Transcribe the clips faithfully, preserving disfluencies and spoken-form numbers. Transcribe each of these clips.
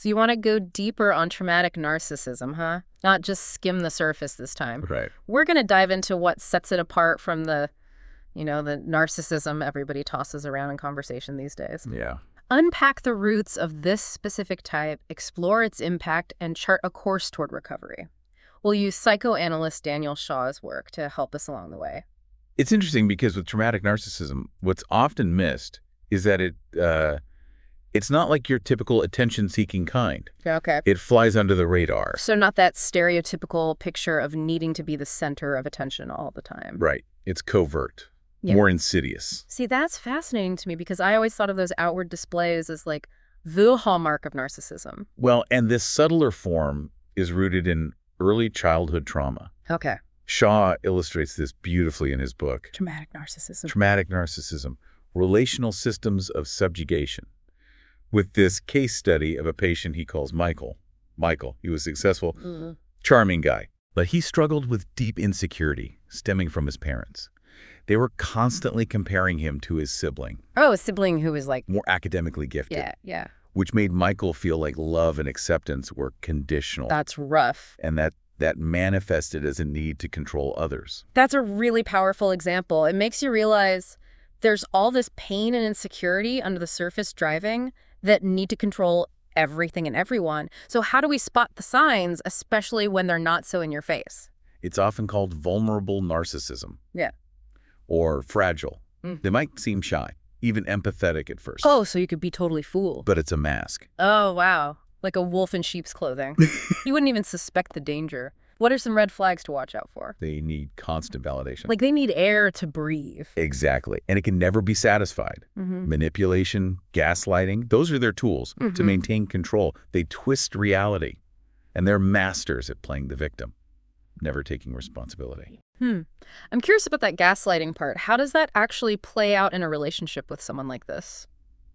So you want to go deeper on traumatic narcissism, huh? Not just skim the surface this time. Right. We're going to dive into what sets it apart from the, you know, the narcissism everybody tosses around in conversation these days. Yeah. Unpack the roots of this specific type, explore its impact, and chart a course toward recovery. We'll use psychoanalyst Daniel Shaw's work to help us along the way. It's interesting because with traumatic narcissism, what's often missed is that it uh, it's not like your typical attention-seeking kind. Okay. It flies under the radar. So not that stereotypical picture of needing to be the center of attention all the time. Right. It's covert, Yeah. more insidious. See, that's fascinating to me because I always thought of those outward displays as like the hallmark of narcissism. Well, and this subtler form is rooted in early childhood trauma. Okay. Shaw illustrates this beautifully in his book, Traumatic narcissism. Traumatic Narcissism, Relational Systems of Subjugation, with this case study of a patient he calls Michael. Michael, he was successful, Mm-hmm. charming guy, but he struggled with deep insecurity stemming from his parents. They were constantly comparing him to his sibling, Oh, a sibling who was like, more academically gifted, yeah, yeah, which made Michael feel like love and acceptance were conditional, that's rough. and that that manifested as a need to control others. That's a really powerful example. It makes you realize there's all this pain and insecurity under the surface driving that need to control everything and everyone. So how do we spot the signs, especially when they're not so in your face? It's often called vulnerable narcissism. Yeah. Or fragile. Mm. They might seem shy, even empathetic at first. Oh, so you could be totally fooled. But it's a mask. Oh, wow. Like a wolf in sheep's clothing. You wouldn't even suspect the danger. What are some red flags to watch out for? They need constant validation. Like they need air to breathe. Exactly. And it can never be satisfied. Mm-hmm. Manipulation, gaslighting, those are their tools to Mhm. maintain control. They twist reality. And they're masters at playing the victim, never taking responsibility. Hmm. I'm curious about that gaslighting part. How does that actually play out in a relationship with someone like this?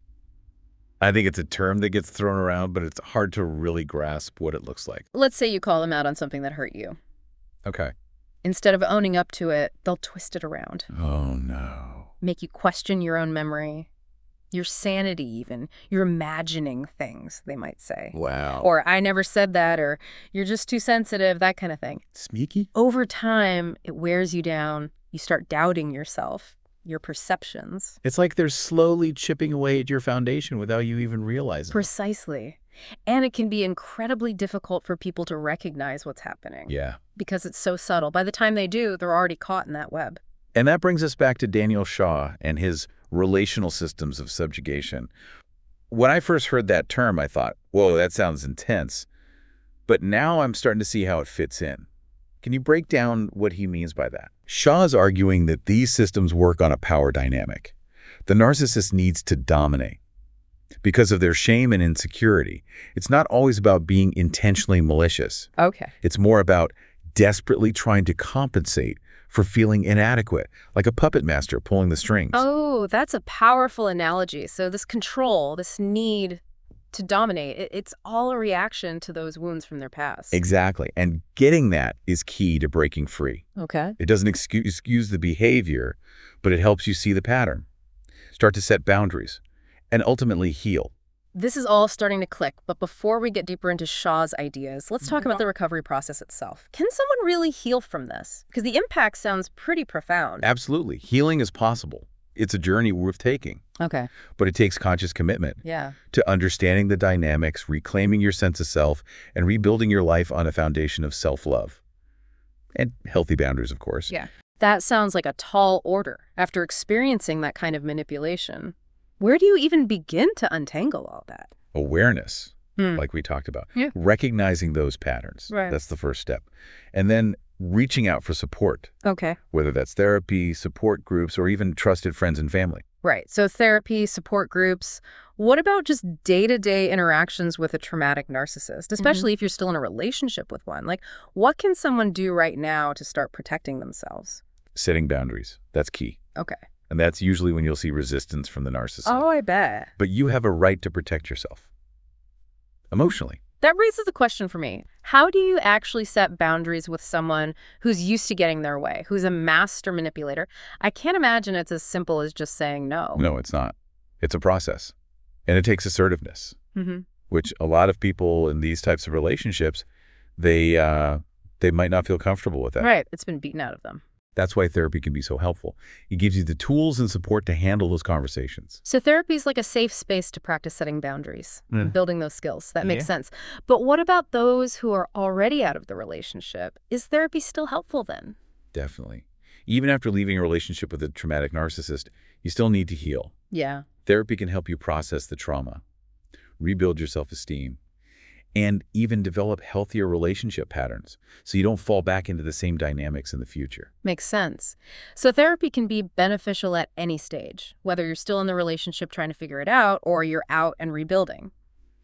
I think it's a term that gets thrown around, but it's hard to really grasp what it looks like. Let's say you call them out on something that hurt you. Okay. Instead of owning up to it, they'll twist it around. Oh, no. Make you question your own memory, your sanity even. You're imagining things, they might say. Wow. Or, I never said that, or you're just too sensitive, that kind of thing. Sneaky? Over time, it wears you down. You start doubting yourself, your perceptions. It's like they're slowly chipping away at your foundation without you even realizing. Precisely. And it can be incredibly difficult for people to recognize what's happening. Yeah. Because it's so subtle. By the time they do, they're already caught in that web. And that brings us back to Daniel Shaw and his relational systems of subjugation. When I first heard that term, I thought, whoa, that sounds intense. But now I'm starting to see how it fits in. Can you break down what he means by that? Shaw is arguing that these systems work on a power dynamic. The narcissist needs to dominate. Because of their shame and insecurity, it's not always about being intentionally malicious. Okay. It's more about desperately trying to compensate for feeling inadequate, like a puppet master pulling the strings. Oh, that's a powerful analogy. So this control, this need to dominate, it, it's all a reaction to those wounds from their past. Exactly. And getting that is key to breaking free. Okay. It doesn't excuse, excuse the behavior, but it helps you see the pattern, start to set boundaries, and ultimately heal. This is all starting to click, but before we get deeper into Shaw's ideas, let's talk about the recovery process itself. Can someone really heal from this? Because the impact sounds pretty profound. Absolutely. Healing is possible. It's a journey worth taking, Okay. but it takes conscious commitment Yeah. to understanding the dynamics, reclaiming your sense of self, and rebuilding your life on a foundation of self-love. And healthy boundaries, of course. Yeah. That sounds like a tall order. After experiencing that kind of manipulation, where do you even begin to untangle all that? Awareness, Hmm. like we talked about. Yeah. Recognizing those patterns. Right. That's the first step. And then reaching out for support, Okay. whether that's therapy, support groups, or even trusted friends and family. Right. So therapy, support groups. What about just day-to-day interactions with a traumatic narcissist, especially if you're still in a relationship with one? Like, what can someone do right now to start protecting themselves? Setting boundaries. That's key. Okay. And that's usually when you'll see resistance from the narcissist. Oh, I bet. But you have a right to protect yourself. Emotionally. That raises a question for me. How do you actually set boundaries with someone who's used to getting their way, who's a master manipulator? I can't imagine it's as simple as just saying no. No, it's not. It's a process. And it takes assertiveness. Mm-hmm. which a lot of people in these types of relationships, they uh, they might not feel comfortable with that. Right. It's been beaten out of them. That's why therapy can be so helpful. It gives you the tools and support to handle those conversations. So therapy is like a safe space to practice setting boundaries, Mm. building those skills. That makes Yeah. sense. But what about those who are already out of the relationship? Is therapy still helpful then? Definitely. Even after leaving a relationship with a traumatic narcissist, you still need to heal. Yeah. Therapy can help you process the trauma, rebuild your self-esteem, and even develop healthier relationship patterns so you don't fall back into the same dynamics in the future. Makes sense. So therapy can be beneficial at any stage, whether you're still in the relationship trying to figure it out or you're out and rebuilding.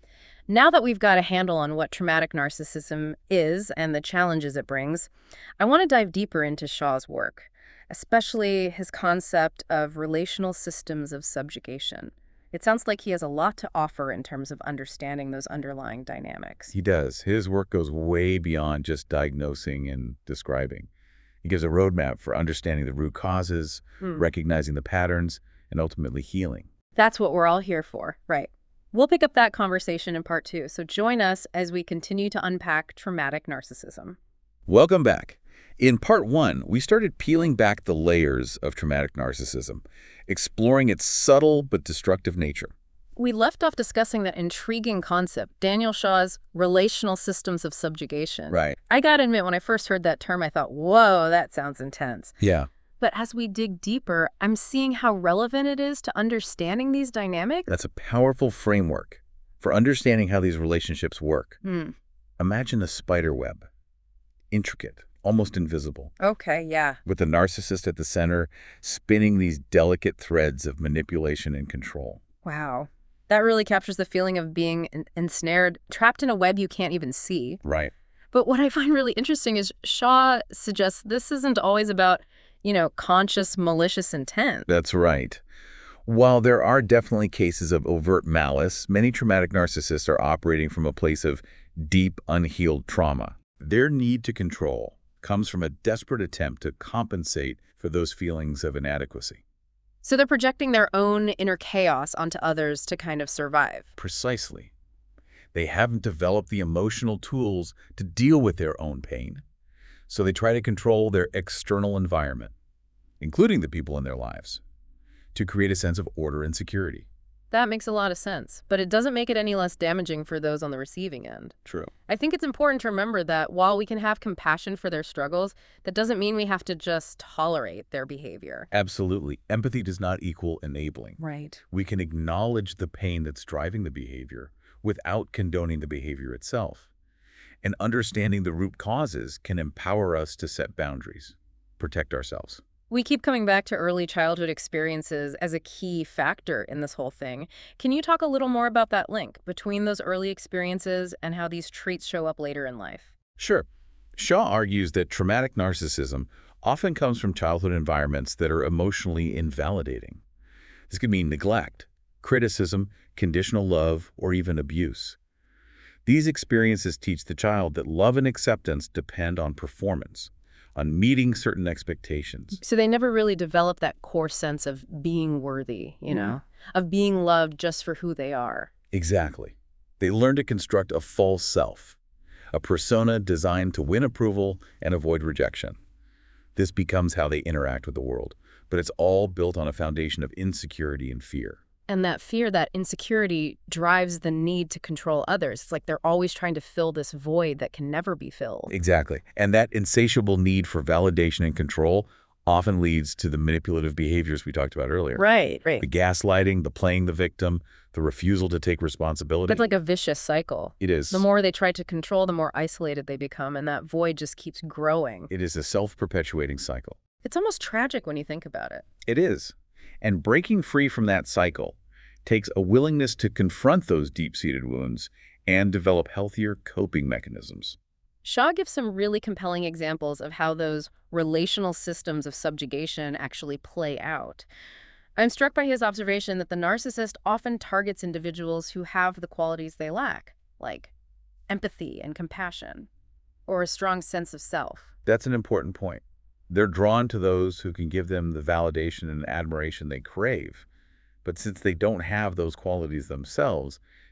Now that we've got a handle on what traumatic narcissism is and the challenges it brings, I want to dive deeper into Shaw's work, especially his concept of relational systems of subjugation. It sounds like he has a lot to offer in terms of understanding those underlying dynamics. He does. His work goes way beyond just diagnosing and describing. He gives a roadmap for understanding the root causes, Hmm. recognizing the patterns, and ultimately healing. That's what we're all here for, right? We'll pick up that conversation in part two, so join us as we continue to unpack traumatic narcissism. Welcome back. In part one, we started peeling back the layers of traumatic narcissism, exploring its subtle but destructive nature. We left off discussing that intriguing concept, Daniel Shaw's relational systems of subjugation. Right. I gotta admit, when I first heard that term, I thought, whoa, that sounds intense. Yeah. But as we dig deeper, I'm seeing how relevant it is to understanding these dynamics. That's a powerful framework for understanding how these relationships work. Hmm. Imagine a spider web, intricate, almost invisible, Okay, yeah. with the narcissist at the center, spinning these delicate threads of manipulation and control. Wow. That really captures the feeling of being en- ensnared, trapped in a web you can't even see. Right. But what I find really interesting is Shaw suggests this isn't always about, you know, conscious, malicious intent. That's right. While there are definitely cases of overt malice, many traumatic narcissists are operating from a place of deep, unhealed trauma. Their need to control comes from a desperate attempt to compensate for those feelings of inadequacy. So they're projecting their own inner chaos onto others to kind of survive. Precisely. They haven't developed the emotional tools to deal with their own pain, so they try to control their external environment, including the people in their lives, to create a sense of order and security. That makes a lot of sense, but it doesn't make it any less damaging for those on the receiving end. True. I think it's important to remember that while we can have compassion for their struggles, that doesn't mean we have to just tolerate their behavior. Absolutely. Empathy does not equal enabling. Right. We can acknowledge the pain that's driving the behavior without condoning the behavior itself. And understanding the root causes can empower us to set boundaries, protect ourselves. We keep coming back to early childhood experiences as a key factor in this whole thing. Can you talk a little more about that link between those early experiences and how these traits show up later in life? Sure. Shaw argues that traumatic narcissism often comes from childhood environments that are emotionally invalidating. This could mean neglect, criticism, conditional love, or even abuse. These experiences teach the child that love and acceptance depend on performance, on meeting certain expectations. So they never really develop that core sense of being worthy, you know, of being loved just for who they are. Exactly. They learn to construct a false self, a persona designed to win approval and avoid rejection. This becomes how they interact with the world, but it's all built on a foundation of insecurity and fear. And that fear, that insecurity drives the need to control others. It's like they're always trying to fill this void that can never be filled. Exactly. And that insatiable need for validation and control often leads to the manipulative behaviors we talked about earlier. Right, right. The gaslighting, the playing the victim, the refusal to take responsibility. That's like a vicious cycle. It is. The more they try to control, the more isolated they become, and that void just keeps growing. It is a self-perpetuating cycle. It's almost tragic when you think about it. It is. And breaking free from that cycle takes a willingness to confront those deep-seated wounds and develop healthier coping mechanisms. Shaw gives some really compelling examples of how those relational systems of subjugation actually play out. I'm struck by his observation that the narcissist often targets individuals who have the qualities they lack, like empathy and compassion, or a strong sense of self. That's an important point. They're drawn to those who can give them the validation and admiration they crave. But since they don't have those qualities themselves,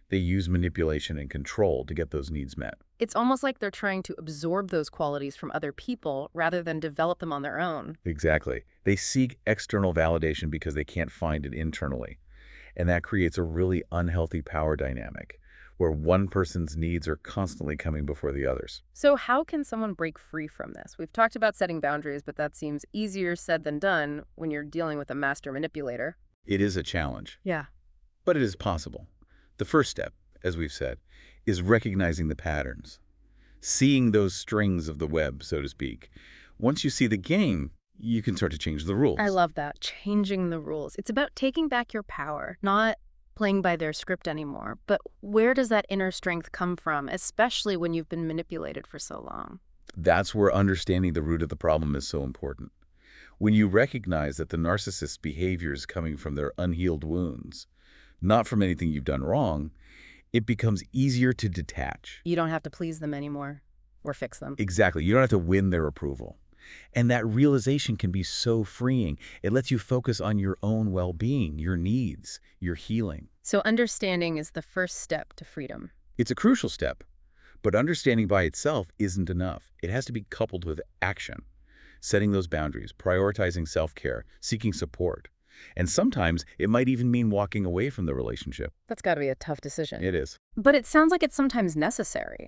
They use manipulation and control to get those needs met. It's almost like they're trying to absorb those qualities from other people rather than develop them on their own. Exactly. They seek external validation because they can't find it internally. And that creates a really unhealthy power dynamic where one person's needs are constantly coming before the others. So how can someone break free from this? We've talked about setting boundaries, but that seems easier said than done when you're dealing with a master manipulator. It is a challenge, Yeah. but it is possible. The first step, as we've said, is recognizing the patterns, seeing those strings of the web, so to speak. Once you see the game, you can start to change the rules. I love that. Changing the rules. It's about taking back your power, not playing by their script anymore. But where does that inner strength come from, especially when you've been manipulated for so long? That's where understanding the root of the problem is so important. When you recognize that the narcissist's behavior is coming from their unhealed wounds, not from anything you've done wrong, it becomes easier to detach. You don't have to please them anymore or fix them. Exactly. You don't have to win their approval. And that realization can be so freeing. It lets you focus on your own well-being, your needs, your healing. So understanding is the first step to freedom. It's a crucial step, but understanding by itself isn't enough. It has to be coupled with action, setting those boundaries, prioritizing self-care, seeking support. And sometimes it might even mean walking away from the relationship. That's got to be a tough decision. It is. But it sounds like it's sometimes necessary.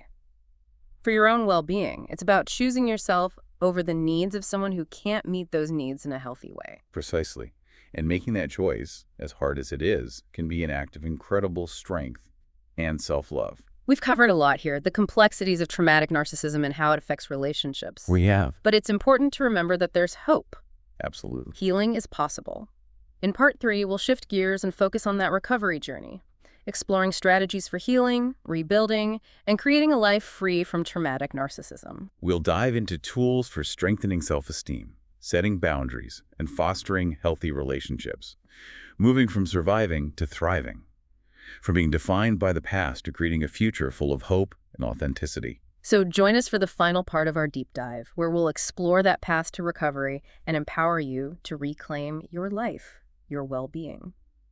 For your own well-being, it's about choosing yourself over the needs of someone who can't meet those needs in a healthy way. Precisely. And making that choice, as hard as it is, can be an act of incredible strength and self-love. We've covered a lot here, the complexities of traumatic narcissism and how it affects relationships. We have. But it's important to remember that there's hope. Absolutely. Healing is possible. In part three, we'll shift gears and focus on that recovery journey, exploring strategies for healing, rebuilding, and creating a life free from traumatic narcissism. We'll dive into tools for strengthening self-esteem, setting boundaries, and fostering healthy relationships, moving from surviving to thriving, from being defined by the past to creating a future full of hope and authenticity. So join us for the final part of our deep dive, where we'll explore that path to recovery and empower you to reclaim your life, your well-being.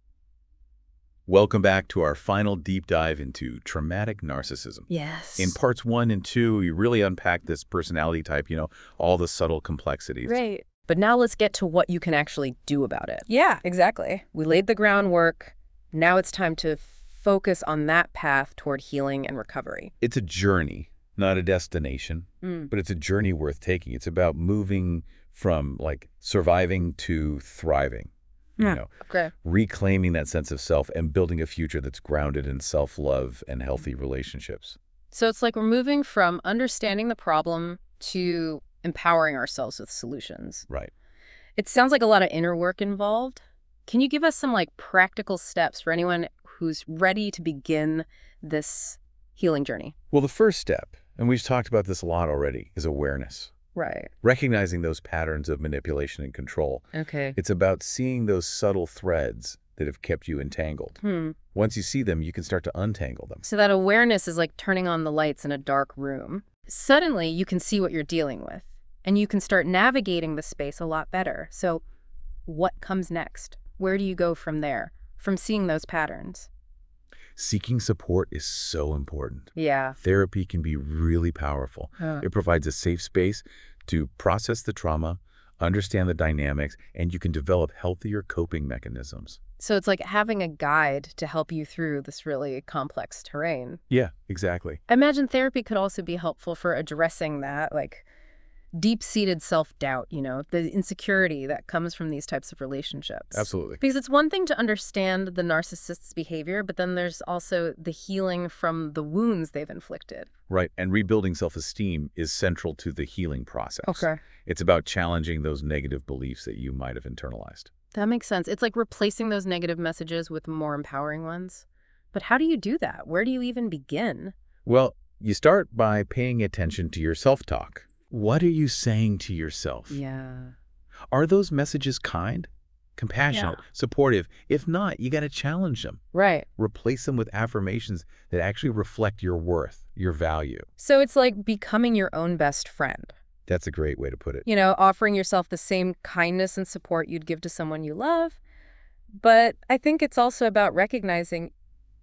Welcome back to our final deep dive into traumatic narcissism. Yes. In parts one and two, we really unpacked this personality type, you know, all the subtle complexities. Right. But now let's get to what you can actually do about it. Yeah, exactly. We laid the groundwork. Now it's time to focus on that path toward healing and recovery. It's a journey, not a destination, Mm. but it's a journey worth taking. It's about moving from like surviving to thriving. Yeah. You know, Okay. reclaiming that sense of self and building a future that's grounded in self-love and healthy relationships. So it's like we're moving from understanding the problem to empowering ourselves with solutions. Right. It sounds like a lot of inner work involved. Can you give us some like practical steps for anyone who's ready to begin this healing journey? Well, the first step, and we've talked about this a lot already, is awareness. Right. Recognizing those patterns of manipulation and control. Okay. It's about seeing those subtle threads that have kept you entangled. Hmm. Once you see them, you can start to untangle them. So that awareness is like turning on the lights in a dark room. Suddenly, you can see what you're dealing with, and you can start navigating the space a lot better. So what comes next? Where do you go from there, from seeing those patterns? Seeking support is so important. Yeah. Therapy can be really powerful. Uh, It provides a safe space to process the trauma, understand the dynamics, and you can develop healthier coping mechanisms. so it's like having a guide to help you through this really complex terrain. Yeah, exactly. I imagine therapy could also be helpful for addressing that, like deep-seated self-doubt, you know, the insecurity that comes from these types of relationships. Absolutely. Because it's one thing to understand the narcissist's behavior, but then there's also the healing from the wounds they've inflicted. Right. And rebuilding self-esteem is central to the healing process. Okay. It's about challenging those negative beliefs that you might have internalized. That makes sense. It's like replacing those negative messages with more empowering ones. But how do you do that? Where do you even begin? Well, you start by paying attention to your self-talk. What are you saying to yourself? Yeah. Are those messages kind, compassionate, supportive? If not, you got to challenge them. Right. Replace them with affirmations that actually reflect your worth, your value. So it's like becoming your own best friend. That's a great way to put it. You know, offering yourself the same kindness and support you'd give to someone you love. But I think it's also about recognizing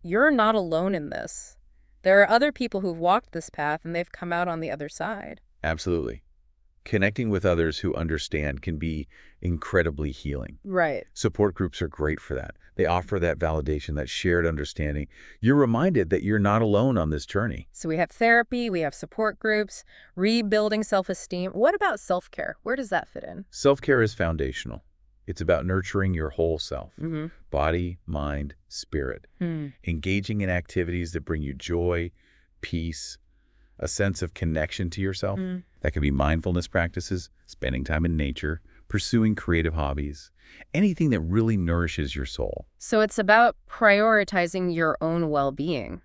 you're not alone in this. There are other people who've walked this path and they've come out on the other side. Absolutely. Connecting with others who understand can be incredibly healing. Right. Support groups are great for that. They offer that validation, that shared understanding. You're reminded that you're not alone on this journey. So we have therapy, we have support groups, rebuilding self-esteem. What about self-care? Where does that fit in? Self-care is foundational. It's about nurturing your whole self, Mm-hmm. body, mind, spirit, Hmm. engaging in activities that bring you joy, peace, a sense of connection to yourself. Mm. That could be mindfulness practices, spending time in nature, pursuing creative hobbies, anything that really nourishes your soul. So it's about prioritizing your own well-being,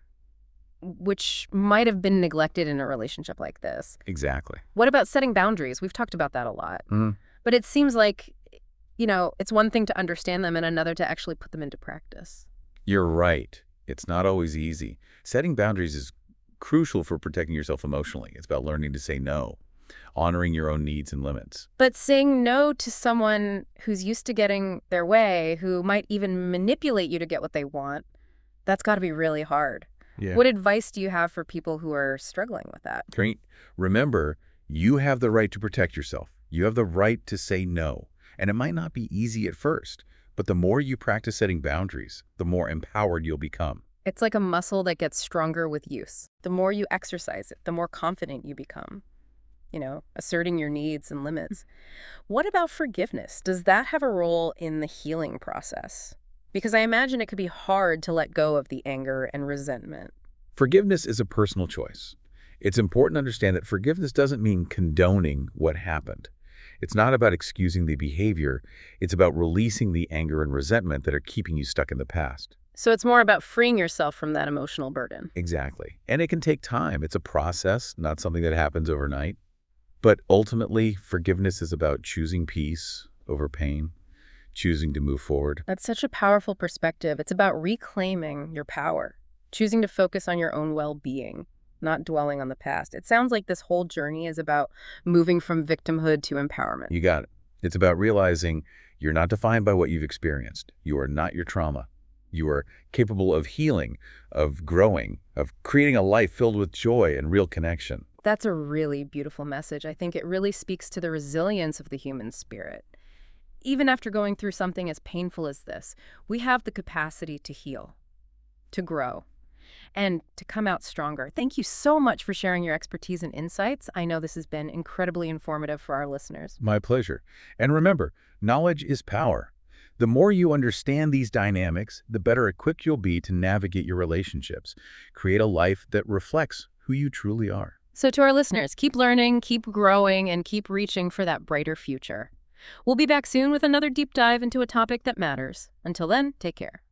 which might have been neglected in a relationship like this. Exactly. What about setting boundaries? We've talked about that a lot. Mm. But it seems like, you know, it's one thing to understand them and another to actually put them into practice. You're right. It's not always easy. Setting boundaries is crucial for protecting yourself emotionally. It's about learning to say no, honoring your own needs and limits. But saying no to someone who's used to getting their way, who might even manipulate you to get what they want, that's got to be really hard. Yeah. What advice do you have for people who are struggling with that? Great. Remember, you have the right to protect yourself. You have the right to say no. And it might not be easy at first, but the more you practice setting boundaries, the more empowered you'll become. It's like a muscle that gets stronger with use. The more you exercise it, the more confident you become, you know, asserting your needs and limits. What about forgiveness? Does that have a role in the healing process? Because I imagine it could be hard to let go of the anger and resentment. Forgiveness is a personal choice. It's important to understand that forgiveness doesn't mean condoning what happened. It's not about excusing the behavior. It's about releasing the anger and resentment that are keeping you stuck in the past. So it's more about freeing yourself from that emotional burden. Exactly. And it can take time. It's a process, not something that happens overnight. But ultimately, forgiveness is about choosing peace over pain, choosing to move forward. That's such a powerful perspective. It's about reclaiming your power, choosing to focus on your own well-being, not dwelling on the past. It sounds like this whole journey is about moving from victimhood to empowerment. You got it. It's about realizing you're not defined by what you've experienced. You are not your trauma. You are capable of healing, of growing, of creating a life filled with joy and real connection. That's a really beautiful message. I think it really speaks to the resilience of the human spirit. Even after going through something as painful as this, we have the capacity to heal, to grow, and to come out stronger. Thank you so much for sharing your expertise and insights. I know this has been incredibly informative for our listeners. My pleasure. And remember, knowledge is power. The more you understand these dynamics, the better equipped you'll be to navigate your relationships, create a life that reflects who you truly are. So to our listeners, keep learning, keep growing, and keep reaching for that brighter future. We'll be back soon with another deep dive into a topic that matters. Until then, take care.